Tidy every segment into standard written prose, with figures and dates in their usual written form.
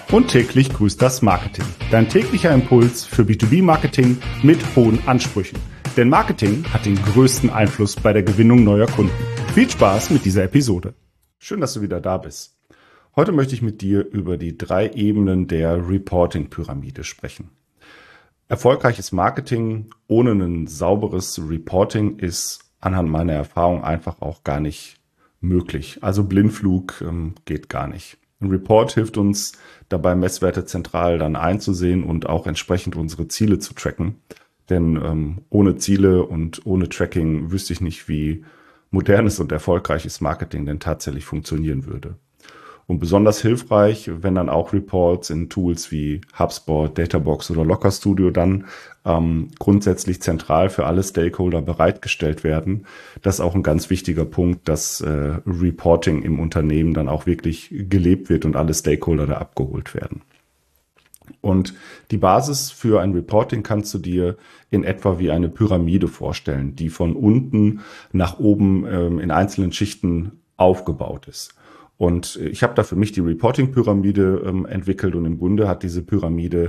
Und täglich grüßt das Marketing. Dein täglicher Impuls für B2B-Marketing mit hohen Ansprüchen. Denn Marketing hat den größten Einfluss bei der Gewinnung neuer Kunden. Viel Spaß mit dieser Episode. Schön, dass du wieder da bist. Heute möchte ich mit dir über die 3 Ebenen der Reporting-Pyramide sprechen. Erfolgreiches Marketing ohne ein sauberes Reporting ist anhand meiner Erfahrung einfach auch gar nicht möglich. Also Blindflug geht gar nicht. Ein Report hilft uns dabei, Messwerte zentral dann einzusehen und auch entsprechend unsere Ziele zu tracken. Denn ohne Ziele und ohne Tracking wüsste ich nicht, wie modernes und erfolgreiches Marketing denn tatsächlich funktionieren würde. Und besonders hilfreich, wenn dann auch Reports in Tools wie HubSpot, Databox oder Looker Studio dann grundsätzlich zentral für alle Stakeholder bereitgestellt werden. Das ist auch ein ganz wichtiger Punkt, dass Reporting im Unternehmen dann auch wirklich gelebt wird und alle Stakeholder da abgeholt werden. Und die Basis für ein Reporting kannst du dir in etwa wie eine Pyramide vorstellen, die von unten nach oben in einzelnen Schichten aufgebaut ist. Und ich habe da für mich die Reporting-Pyramide entwickelt und im Grunde hat diese Pyramide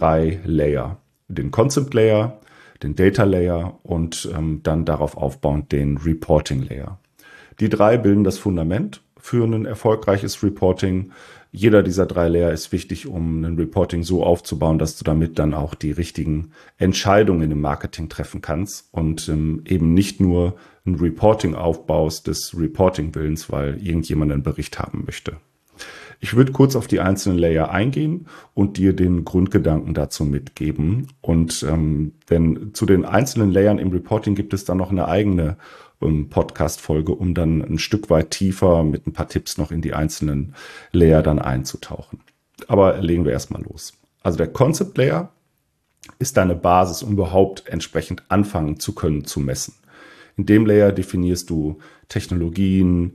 3 Layer. Den Concept Layer, den Data Layer und dann darauf aufbauend den Reporting Layer. Die 3 bilden das Fundament für ein erfolgreiches Reporting. Jeder dieser 3 Layer ist wichtig, um ein Reporting so aufzubauen, dass du damit dann auch die richtigen Entscheidungen im Marketing treffen kannst und eben nicht nur ein Reporting aufbaust des Reporting-Willens, weil irgendjemand einen Bericht haben möchte. Ich würde kurz auf die einzelnen Layer eingehen und dir den Grundgedanken dazu mitgeben. Und denn zu den einzelnen Layern im Reporting gibt es dann noch eine eigene Podcast-Folge, um dann ein Stück weit tiefer mit ein paar Tipps noch in die einzelnen Layer dann einzutauchen. Aber legen wir erstmal los. Also der Concept Layer ist deine Basis, um überhaupt entsprechend anfangen zu können zu messen. In dem Layer definierst du Technologien,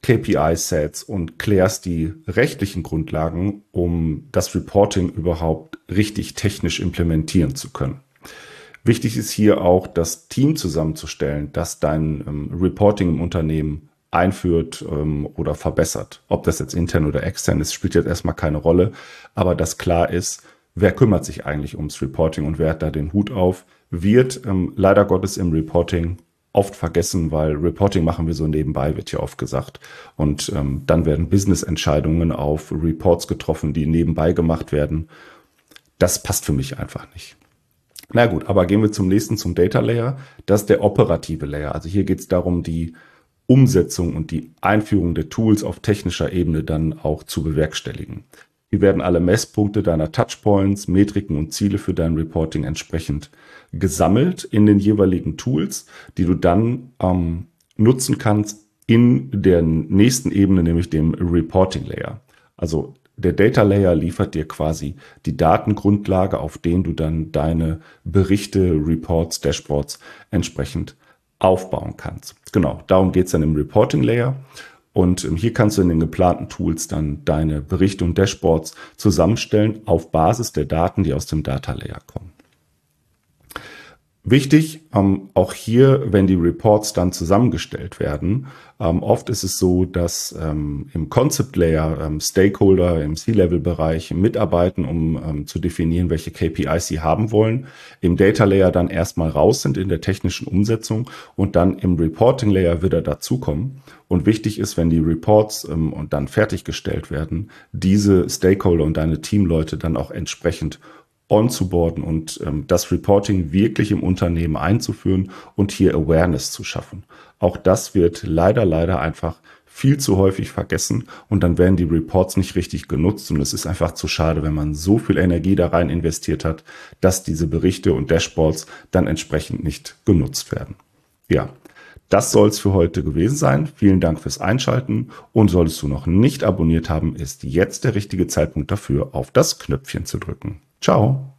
KPI-Sets und klärst die rechtlichen Grundlagen, um das Reporting überhaupt richtig technisch implementieren zu können. Wichtig ist hier auch, das Team zusammenzustellen, das dein Reporting im Unternehmen einführt oder verbessert. Ob das jetzt intern oder extern ist, spielt jetzt erstmal keine Rolle. Aber dass klar ist, wer kümmert sich eigentlich ums Reporting und wer hat da den Hut auf, wird leider Gottes im Reporting oft vergessen, weil Reporting machen wir so nebenbei, wird ja oft gesagt. Und dann werden Business-Entscheidungen auf Reports getroffen, die nebenbei gemacht werden. Das passt für mich einfach nicht. Na gut, aber gehen wir zum nächsten, zum Data Layer. Das ist der operative Layer. Also hier geht es darum, die Umsetzung und die Einführung der Tools auf technischer Ebene dann auch zu bewerkstelligen. Hier werden alle Messpunkte deiner Touchpoints, Metriken und Ziele für dein Reporting entsprechend gesammelt in den jeweiligen Tools, die du dann nutzen kannst in der nächsten Ebene, nämlich dem Reporting Layer. Also der Data Layer liefert dir quasi die Datengrundlage, auf denen du dann deine Berichte, Reports, Dashboards entsprechend aufbauen kannst. Genau, darum geht es dann im Reporting Layer. Und hier kannst du in den geplanten Tools dann deine Berichte und Dashboards zusammenstellen auf Basis der Daten, die aus dem Data Layer kommen. Wichtig, auch hier, wenn die Reports dann zusammengestellt werden, oft ist es so, dass im Concept Layer Stakeholder im C-Level-Bereich mitarbeiten, um zu definieren, welche KPIs sie haben wollen, im Data Layer dann erstmal raus sind in der technischen Umsetzung und dann im Reporting Layer wieder dazukommen. Und wichtig ist, wenn die Reports und dann fertiggestellt werden, diese Stakeholder und deine Teamleute dann auch entsprechend onzuboarden und das Reporting wirklich im Unternehmen einzuführen und hier Awareness zu schaffen. Auch das wird leider einfach viel zu häufig vergessen und dann werden die Reports nicht richtig genutzt und es ist einfach zu schade, wenn man so viel Energie da rein investiert hat, dass diese Berichte und Dashboards dann entsprechend nicht genutzt werden. Ja, das soll es für heute gewesen sein. Vielen Dank fürs Einschalten und solltest du noch nicht abonniert haben, ist jetzt der richtige Zeitpunkt dafür, auf das Knöpfchen zu drücken. Ciao!